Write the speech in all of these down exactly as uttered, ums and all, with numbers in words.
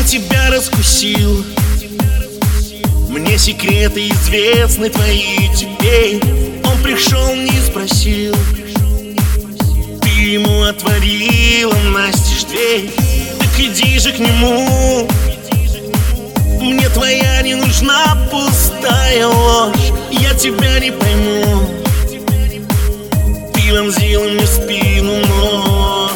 тебя раскусил, мне секреты известны твои теперь. Он пришел, не спросил, ты ему отворила настежь дверь. Так иди же к нему, мне твоя не нужна пустая ложь. Я тебя не пойму, ты вонзила мне в спину нож.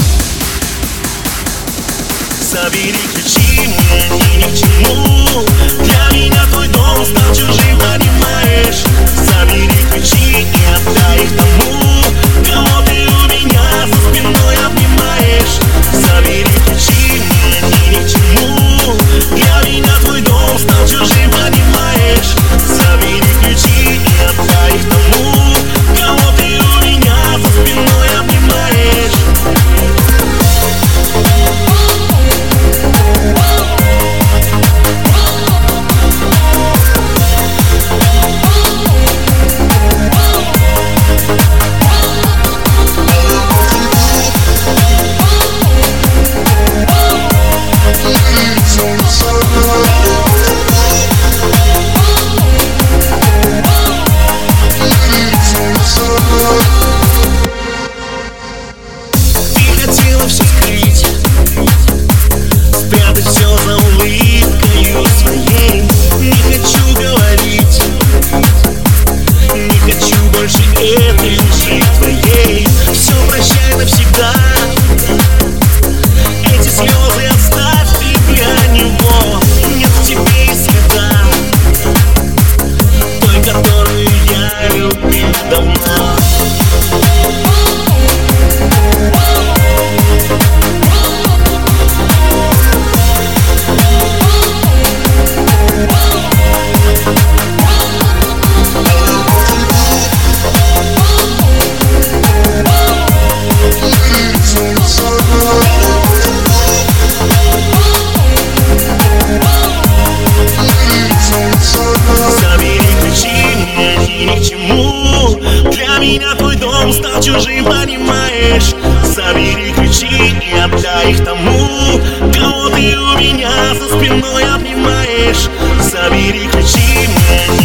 Забери ключи, мне ни к чему, для меня твой дом стал чужим, понимаешь? Забери ключи и отдай их тому, кого ты у меня за спиной обнимаешь. Забери ключи, мне ни к чему, для меня твой дом стал чужим, понимаешь? Забери ключи и отдай их тому, кого ты у меня за спиной обнимаешь. Все скрыть, спрятать все за улыбкою своей. Не хочу говорить, не хочу больше этой лжи твоей. Все прощай навсегда, эти слезы оставь ты для него. Нет в тебе и следа той, которую я любил давно. Для меня твой дом стал чужим, понимаешь? Забери ключи и отдай их тому, кого ты у меня за спиной обнимаешь. Забери ключи, мне